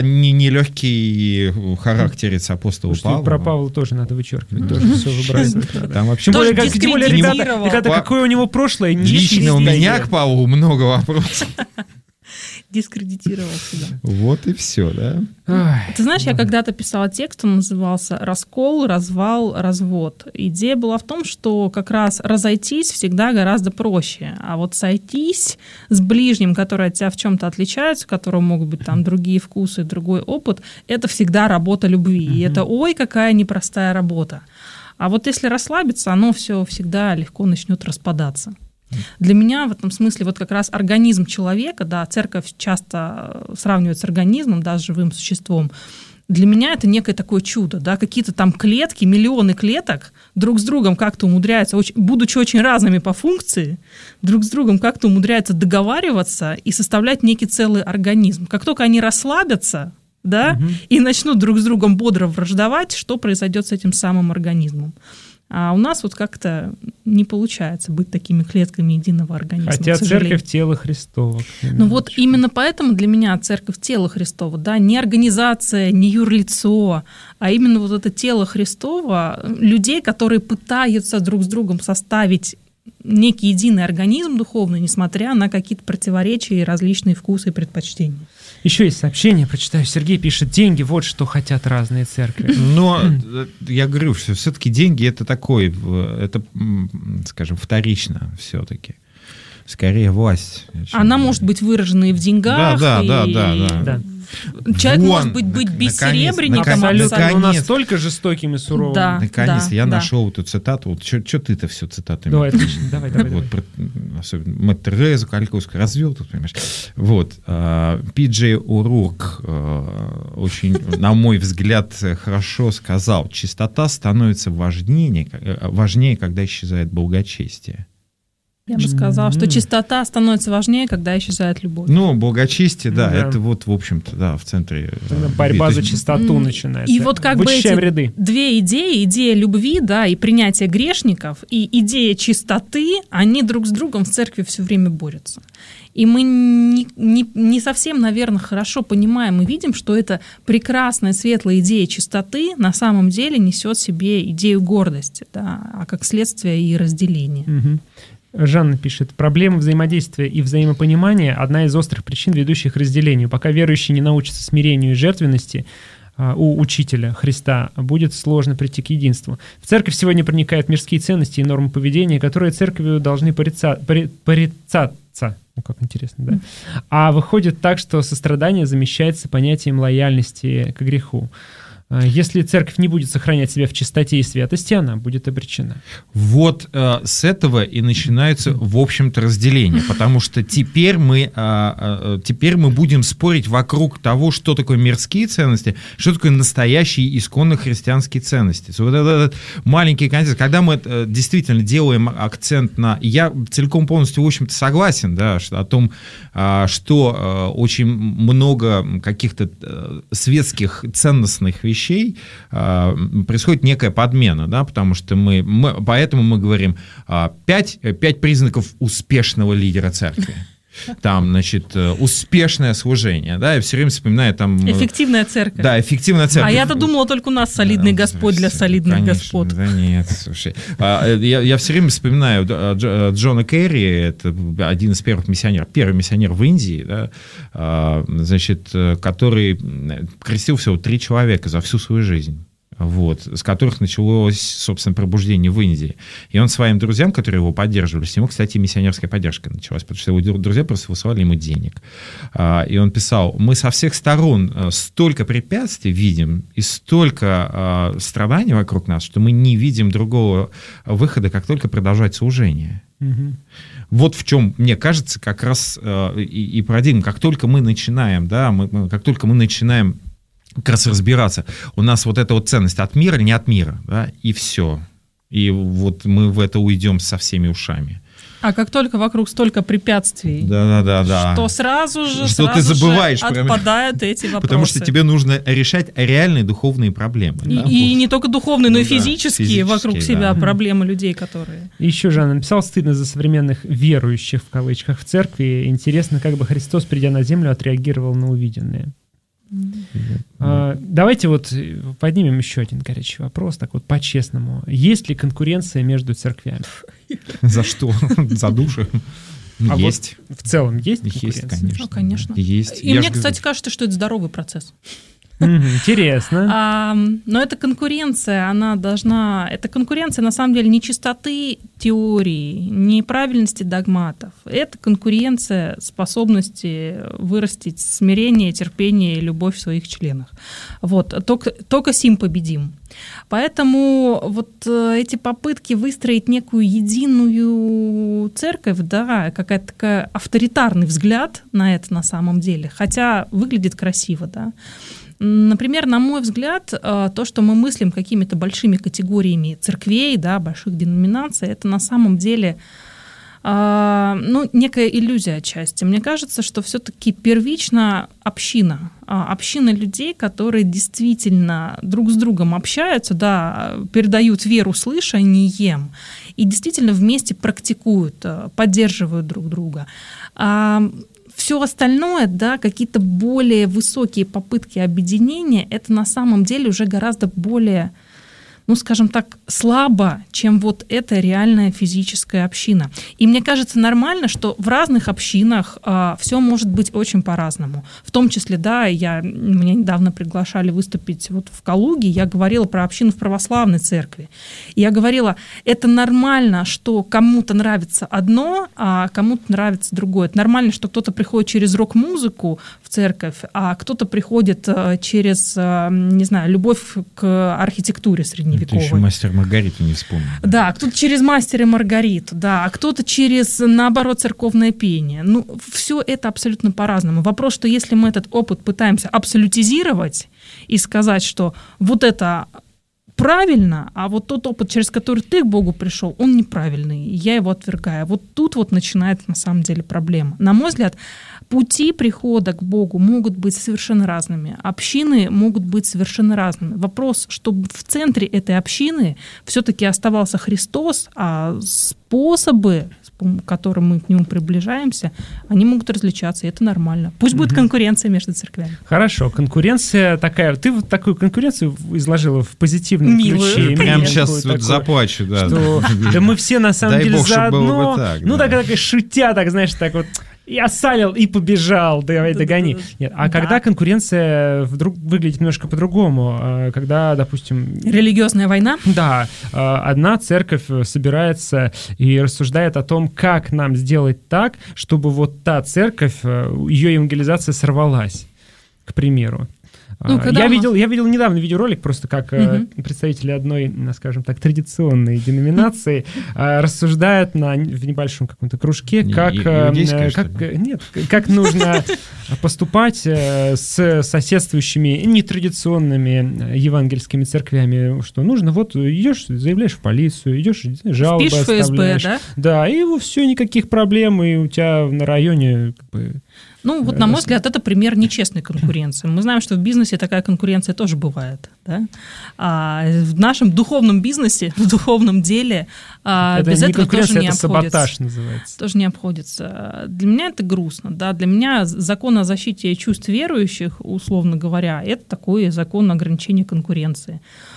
нелегкий характерец апостола Павла. Про Павла тоже надо вычеркивать. Тоже все выбрасывать. Там вообще... Тем более, как, тем более ребята, ребята, какое у него прошлое. Лично у меня к Павлу много вопросов. Дискредитировал себя. Вот и все, да? Ой. Ты знаешь, я когда-то писала текст, он назывался «Раскол, развал, развод». Идея была в том, что как раз разойтись всегда гораздо проще, а вот сойтись с ближним, который от тебя в чем-то отличается, у которого могут быть там другие вкусы, другой опыт, это всегда работа любви. И это, ой, какая непростая работа. А вот если расслабиться, оно все всегда легко начнет распадаться. Для меня в этом смысле вот как раз организм человека, да, церковь часто сравнивает с организмом, да, с живым существом. Для меня это некое такое чудо, да, какие-то там клетки, миллионы клеток друг с другом как-то умудряются, будучи очень разными по функции, друг с другом как-то умудряются договариваться и составлять некий целый организм. Как только они расслабятся, да, угу. и начнут друг с другом бодро враждовать, что произойдет с этим самым организмом. А у нас вот как-то не получается быть такими клетками единого организма. Хотя церковь тело Христово. Ну вот почему? Именно поэтому для меня церковь тело Христово, да, не организация, не юрлицо, а именно вот это тело Христово, людей, которые пытаются друг с другом составить некий единый организм духовный, несмотря на какие-то противоречия и различные вкусы и предпочтения. Еще есть сообщение, прочитаю. Сергей пишет: деньги, вот что хотят разные церкви. Но я говорю, что все-таки деньги это такой, это, скажем, вторично все-таки. Скорее власть. Она может быть выражена и в деньгах. Да, да, и... да, да, да. Человек Вон, может быть, быть бессеребренником. Абсолютно, абсолютно. но настолько жестоким и суровым. Да, наконец-то да, я да. нашел эту цитату. Вот что ты-то все цитатами? Давай, отлично, давай, давай. Вот, давай. про, особенно Мэтт Терезу Калькутскую развел тут, понимаешь. Вот. Пи Джей О'Рурк очень, на мой взгляд, хорошо сказал: чистота становится важнее, важнее, когда исчезает благочестие. Я бы сказала, что чистота становится важнее, когда исчезает любовь. Ну, благочестие, да, да. это вот, в общем-то, да, в центре. Тогда борьба То за есть, чистоту начинается. И вот как бы эти ряды. две идеи, идея любви, да, и принятия грешников, и идея чистоты, они друг с другом в церкви все время борются. И мы не, не, не совсем, наверное, хорошо понимаем и видим, что эта прекрасная, светлая идея чистоты на самом деле несет в себе идею гордости, да, а как следствие и разделение. Угу. Жанна пишет: проблема взаимодействия и взаимопонимания – одна из острых причин, ведущих к разделению. Пока верующий не научится смирению и жертвенности а, у учителя Христа, будет сложно прийти к единству. В церковь сегодня проникают мирские ценности и нормы поведения, которые церковью должны пореца, поре, порицаться. Ну, как интересно, да? А выходит так, что сострадание замещается понятием лояльности к греху. Если церковь не будет сохранять себя в чистоте и святости, она будет обречена. Вот э, с этого и начинается, в общем-то, разделение, потому что теперь мы, э, э, теперь мы будем спорить вокруг того, что такое мирские ценности, что такое настоящие исконно христианские ценности. Вот этот маленький контекст, когда мы э, действительно делаем акцент на... Я целиком полностью, в общем-то, согласен, да, что, о том, э, что э, очень много каких-то э, светских ценностных вещей происходит некая подмена, да, потому что мы, мы поэтому мы говорим пять, пять признаков успешного лидера церкви. Там, значит, успешное служение, да, я все время вспоминаю там... Эффективная церковь. Да, эффективная церковь. А я-то думала, только у нас солидный Господь для солидных Конечно, господ. Да нет, слушай. Я, я все время вспоминаю Джона Керри, это один из первых миссионеров, первый миссионер в Индии, да, значит, который крестил всего три человека за всю свою жизнь. Вот, с которых началось, собственно, пробуждение в Индии. И он своим друзьям, которые его поддерживали, с него, кстати, миссионерская поддержка началась, потому что его друзья просто высылали ему денег. И он писал: мы со всех сторон столько препятствий видим и столько страданий вокруг нас, что мы не видим другого выхода, как только продолжать служение. Угу. Вот в чем, мне кажется, как раз и, и парадигма. Как только мы начинаем, да, мы, как только мы начинаем как раз разбираться, у нас вот эта вот ценность от мира, не от мира, да, и все. И вот мы в это уйдем со всеми ушами. А как только вокруг столько препятствий, да, да, да, что сразу же, что сразу ты забываешь, же отпадают прям эти вопросы. Потому что тебе нужно решать реальные духовные проблемы. И, да? и вот. Не только духовные, но и да, физические, физические вокруг да. себя проблемы людей, которые... Еще Жанна написал: стыдно за современных верующих, в кавычках, в церкви. Интересно, как бы Христос, придя на землю, отреагировал на увиденное. А, давайте вот поднимем еще один горячий вопрос, так вот по-честному. Есть ли конкуренция между церквями? За что? За души? А есть. Вот в целом есть конкуренция? Есть, конечно. Ну, конечно. Есть. И Я мне, кстати, говорю... кажется, что это здоровый процесс. Интересно. А, но эта конкуренция, она должна... Это конкуренция, на самом деле, не чистоты теории, не правильности догматов. Это конкуренция способности вырастить смирение, терпение и любовь в своих членах. Вот. Только, только сим победим. Поэтому вот эти попытки выстроить некую единую церковь, да, какая-то такая авторитарный взгляд на это на самом деле, хотя выглядит красиво, да. Например, на мой взгляд, то, что мы мыслим какими-то большими категориями церквей, да, больших деноминаций, это на самом деле ну, некая иллюзия отчасти. Мне кажется, что все-таки первично община. Община людей, которые действительно друг с другом общаются, да, передают веру слышанием и действительно вместе практикуют, поддерживают друг друга. Все остальное, да, какие-то более высокие попытки объединения, это на самом деле уже гораздо более, ну, скажем так, слабо, чем вот эта реальная физическая община. И мне кажется нормально, что в разных общинах а, все может быть очень по-разному. В том числе, да, я, меня недавно приглашали выступить вот в Калуге, я говорила про общину в православной церкви. И я говорила, это нормально, что кому-то нравится одно, а кому-то нравится другое. Это нормально, что кто-то приходит через рок-музыку в церковь, а кто-то приходит через, не знаю, любовь к архитектуре средневековой. Ты еще «Мастер Маргариту» не вспомнил. Да, кто-то через «Мастер и Маргариту», да, а кто-то через, наоборот, церковное пение. Ну, все это абсолютно по-разному. Вопрос, что если мы этот опыт пытаемся абсолютизировать и сказать, что вот это правильно, а вот тот опыт, через который ты к Богу пришел, он неправильный, я его отвергаю. Вот тут вот начинается на самом деле проблема. На мой взгляд, пути прихода к Богу могут быть совершенно разными, общины могут быть совершенно разными. Вопрос, чтобы в центре этой общины все-таки оставался Христос, а способы, к которым мы к нему приближаемся, они могут различаться, и это нормально. Пусть будет конкуренция между церквями. Хорошо, конкуренция такая. Ты вот такую конкуренцию изложила в позитивном Милую, ключе. Прям сейчас вот заплачу, да. Что, да мы все на самом Дай деле бог, заодно. Так, ну, да. так, так, шутя, так, знаешь, так вот. И осалил, и побежал, давай догони. Нет, а да. Когда конкуренция вдруг выглядит немножко по-другому, когда, допустим... Религиозная война? Да. Одна церковь собирается и рассуждает о том, как нам сделать так, чтобы вот та церковь, ее евангелизация сорвалась, к примеру. Ну, я, видел, я видел недавно видеоролик, просто как uh-huh. представители одной, скажем так, традиционной деноминации рассуждают на, в небольшом каком-то кружке, Не, как, как, нет, как нужно поступать с соседствующими нетрадиционными евангельскими церквями, что нужно, вот идешь, заявляешь в полицию, идешь, жалобы Впишешь оставляешь. эф эс бэ, да? Да, и все, никаких проблем, и у тебя на районе... Как бы, ну, вот, на мой взгляд, это пример нечестной конкуренции. Мы знаем, что в бизнесе такая конкуренция тоже бывает. Да? А в нашем духовном бизнесе, в духовном деле это без этого тоже не это обходится. Саботаж называется. Тоже не обходится. Для меня это грустно. Да? Для меня закон о защите чувств верующих, условно говоря, это такой закон ограничения конкуренции.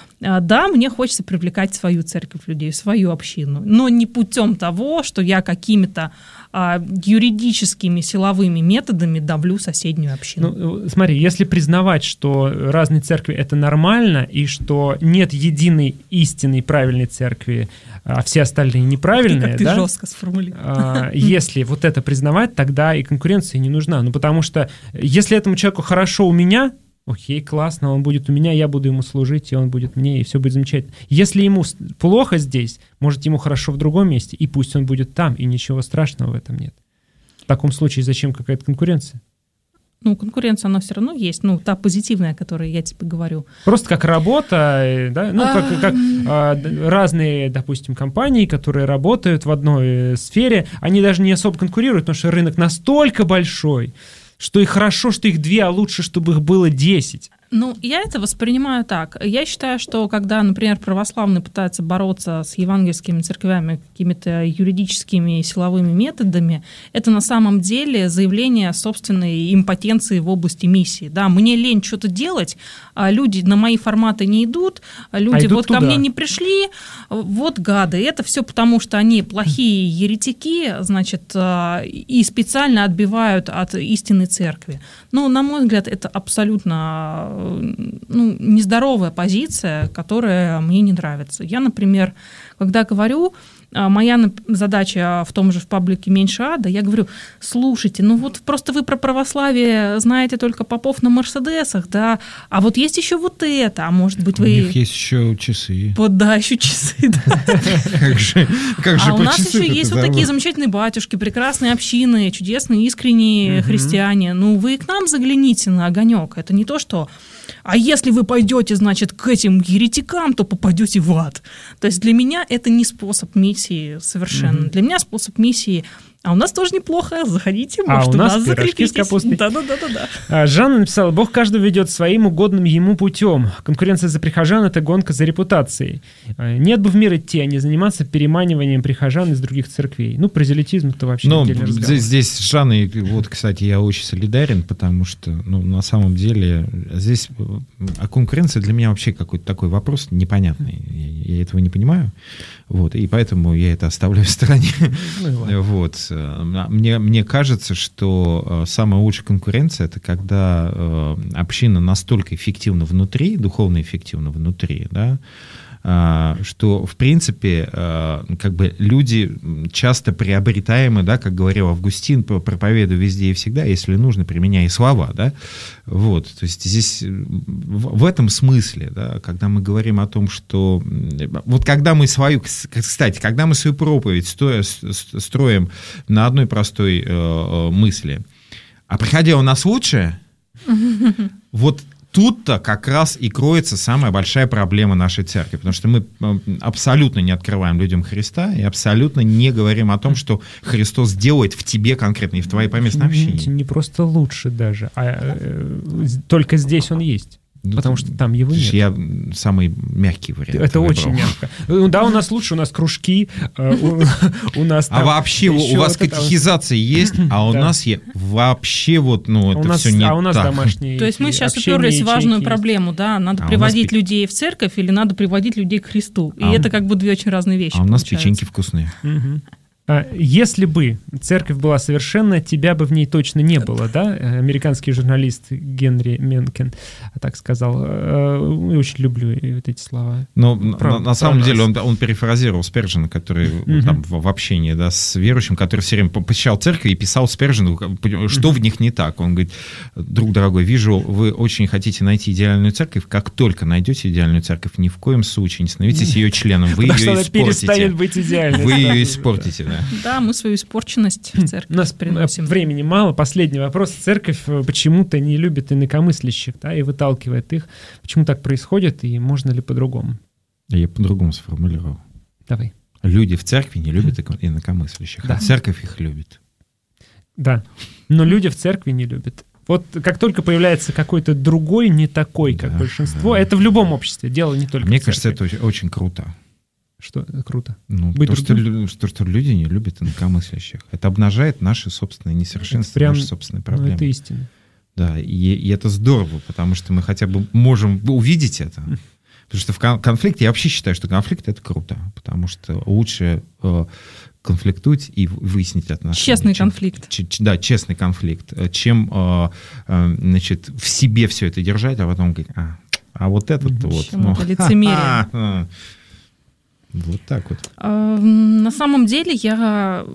Да, мне хочется привлекать свою церковь людей, свою общину, но не путем того, что я какими-то а, юридическими силовыми методами давлю соседнюю общину. Ну, смотри, если признавать, что разные церкви — это нормально, и что нет единой истинной правильной церкви, а все остальные неправильные, как ты да? жестко сформулировал. А, если вот это признавать, тогда и конкуренция не нужна. Ну, потому что если этому человеку хорошо у меня, окей, классно, он будет у меня, я буду ему служить, и он будет мне, и все будет замечательно. Если ему плохо здесь, может, ему хорошо в другом месте, и пусть он будет там, и ничего страшного в этом нет. В таком случае зачем какая-то конкуренция? Ну, конкуренция, она все равно есть, ну, та позитивная, о которой я тебе говорю. Просто как работа, да, ну, как, как а, разные, допустим, компании, которые работают в одной сфере, они даже не особо конкурируют, потому что рынок настолько большой, что и хорошо, что их две, а лучше, чтобы их было десять. Ну, я это воспринимаю так. Я считаю, что когда, например, православные пытаются бороться с евангельскими церквями какими-то юридическими и силовыми методами, это на самом деле заявление собственной импотенции в области миссии. Да, мне лень что-то делать, а люди на мои форматы не идут, люди а вот туда. Ко мне не пришли, вот гады. Это все потому, что они плохие еретики, значит, и специально отбивают от истинной церкви. Но, на мой взгляд, это абсолютно ну, нездоровая позиция, которая мне не нравится. Я, например, когда говорю, моя задача в том же в паблике «Меньше ада», я говорю, слушайте, ну вот просто вы про православие знаете только попов на мерседесах, да, а вот есть еще вот это, а может быть вы... У них есть еще часы. Вот, да, еще часы, да. Как же А у нас еще есть вот такие замечательные батюшки, прекрасные общины, чудесные, искренние христиане. Ну, вы к нам загляните на огонек. Это не то, что... А если вы пойдете, значит, к этим еретикам, то попадете в ад. То есть для меня это не способ миссии миссии совершенно. Mm-hmm. Для меня способ миссии... А у нас тоже неплохо, заходите, а может, у нас, у нас пирожки с капустой. Да-да-да. Жанна написала: Бог каждого ведет своим угодным ему путем. Конкуренция за прихожан — это гонка за репутацией. Нет бы в мир идти, а не заниматься переманиванием прихожан из других церквей. Ну, прозелитизм — это вообще ну, отдельный разговор. Здесь, здесь с Жанной, вот, кстати, я очень солидарен, потому что, ну, на самом деле, здесь а конкуренция для меня вообще какой-то такой вопрос непонятный. Я, я этого не понимаю. Вот, и поэтому я это оставляю в стороне. Ну, вот. Мне, мне кажется, что самая лучшая конкуренция — это когда э, община настолько эффективна внутри, духовно эффективна внутри, да, э, что, в принципе, э, как бы люди часто приобретаемы, да, как говорил Августин, проповедуй везде и всегда, если нужно, применяй слова, да. Вот, то есть здесь в, в этом смысле, да, когда мы говорим о том, что вот когда мы свою, кстати, когда мы свою проповедь стоя, строим на одной простой э, мысли, а приходя у нас лучше, вот тут-то как раз и кроется самая большая проблема нашей церкви, потому что мы абсолютно не открываем людям Христа и абсолютно не говорим о том, что Христос делает в тебе конкретно и в твоей поместной общине. Не просто лучше даже, а э, только здесь он есть. Ну, потому что там его нет. Я самый мягкий вариант. Это очень мягко. Да, у нас лучше, у нас кружки, у нас А вообще у вас катехизация есть, а у нас вообще вот, ну, это все не так. А у нас домашние. То есть мы сейчас уперлись в важную проблему, да, надо приводить людей в церковь или надо приводить людей к Христу. И это как бы две очень разные вещи. А у нас печеньки вкусные. Если бы церковь была совершенна, тебя бы в ней точно не было, да? Американский журналист Генри Менкен так сказал. Очень люблю вот эти слова. Но на, на самом деле он, он перефразировал Спержина, который mm-hmm. там, в, в общении, да, с верующим, который все время посещал церковь и писал Спержину, что mm-hmm. в них не так. Он говорит: друг дорогой, вижу, вы очень хотите найти идеальную церковь. Как только найдете идеальную церковь, ни в коем случае не становитесь ее членом. Вы ее испортите. Перестанет быть идеальной. Вы ее испортите, да. Да, мы свою испорченность в церковь У нас приносим. Времени мало. Последний вопрос. Церковь почему-то не любит инакомыслящих, да, и выталкивает их. Почему так происходит, и можно ли по-другому? Я по-другому сформулировал. Давай. Люди в церкви не любят инакомыслящих, да. А церковь их любит. Да, но люди в церкви не любят. Вот как только появляется какой-то другой, не такой, как да, большинство, да. Это в любом обществе, дело не только Мне в церкви. кажется, это очень круто. Что это круто? Ну, то, что, то, что люди не любят инакомыслящих. Это обнажает наши собственные несовершенства, прям, наши собственные проблемы. Ну, это истина. Да, и, и это здорово, потому что мы хотя бы можем увидеть это. Потому что в конфликте, я вообще считаю, что конфликт — это круто, потому что лучше э, конфликтовать и выяснить отношения. Честный чем, конфликт. Ч, ч, да, честный конфликт, чем э, э, значит, в себе все это держать, а потом говорить: а, а вот этот-то вот. Ну, это лицемерие. Вот так вот. На самом деле я...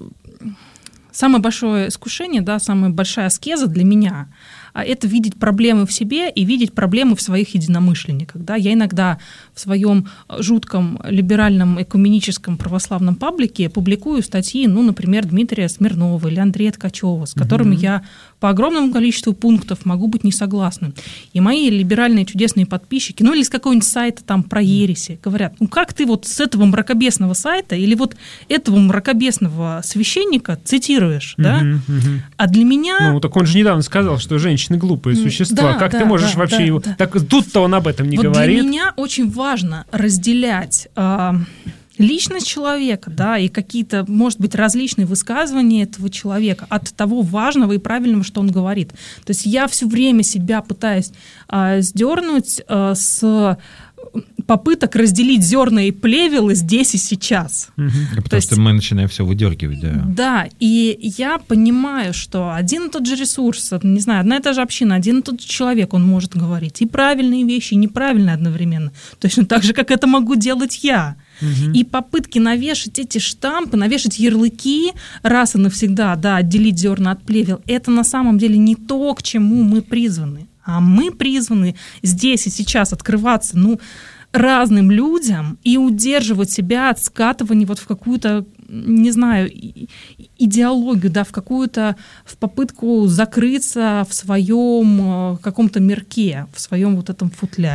Самое большое искушение, да, самая большая аскеза для меня — это видеть проблемы в себе и видеть проблемы в своих единомышленниках. Да. Я иногда в своем жутком либеральном экуменическом православном паблике публикую статьи, ну, например, Дмитрия Смирнова или Андрея Ткачева, с которыми mm-hmm. я по огромному количеству пунктов могу быть не согласна. И мои либеральные чудесные подписчики, ну или с какого-нибудь сайта там про ереси, говорят: ну как ты вот с этого мракобесного сайта или вот этого мракобесного священника цитируешь, mm-hmm, да? Mm-hmm. А для меня... Ну так он же недавно сказал, что женщины глупые существа. Да, как да, ты можешь да, вообще да, его... Да. Так тут-то он об этом не вот говорит. Для меня очень важно разделять... Э, личность человека, да, и какие-то, может быть, различные высказывания этого человека от того важного и правильного, что он говорит. То есть я все время себя пытаюсь а, сдернуть а, с попыток разделить зерна и плевелы здесь и сейчас. Угу. Потому То что есть, мы начинаем все выдергивать, да. Да, и я понимаю, что один и тот же ресурс, не знаю, одна и та же община, один и тот же человек, он может говорить и правильные вещи, и неправильные одновременно. Точно так же, как это могу делать я. Угу. И попытки навешать эти штампы, навешать ярлыки раз и навсегда, да, отделить зерна от плевел, это на самом деле не то, к чему мы призваны. А мы призваны здесь и сейчас открываться, ну, разным людям и удерживать себя от скатывания вот в какую-то, не знаю, идеологию, да, в какую-то, в попытку закрыться в своем каком-то мирке, в своем вот этом футляре.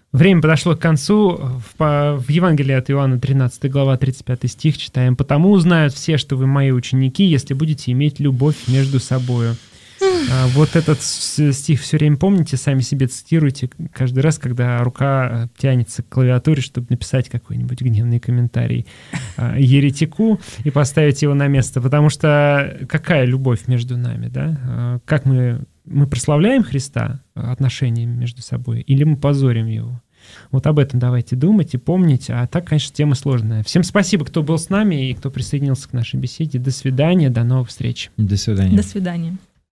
Время подошло к концу. В, в Евангелии от Иоанна, тринадцатая глава, тридцать пятый стих читаем. «Потому узнают все, что вы мои ученики, если будете иметь любовь между собою». Вот этот стих все время помните, сами себе цитируйте каждый раз, когда рука тянется к клавиатуре, чтобы написать какой-нибудь гневный комментарий еретику и поставить его на место. Потому что какая любовь между нами, да? Как мы, мы прославляем Христа отношениями между собой или мы позорим Его? Вот об этом давайте думать и помнить. А так, конечно, тема сложная. Всем спасибо, кто был с нами и кто присоединился к нашей беседе. До свидания, до новых встреч. До свидания. До свидания.